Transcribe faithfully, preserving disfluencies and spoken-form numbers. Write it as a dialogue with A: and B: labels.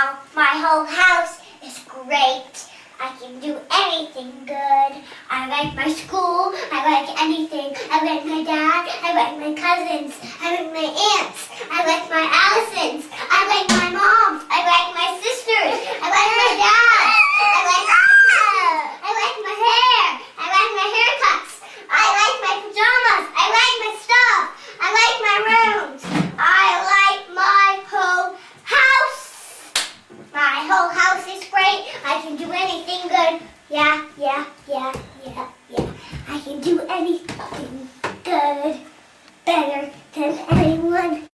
A: Wow, my whole house is great. I can do anything good. I like my school. I like anything. I like my dad. I like my cousins. I like my aunts. I like my Allisons. I like my mom. I like my sisters. I like my dad. I like my I like my hair. I like my haircuts. I like my pajamas. I like my stuff. I like my rooms. I like my whole house. My whole house is great. I can do anything good. Yeah, yeah, yeah, yeah, yeah. I can do anything good better than anyone.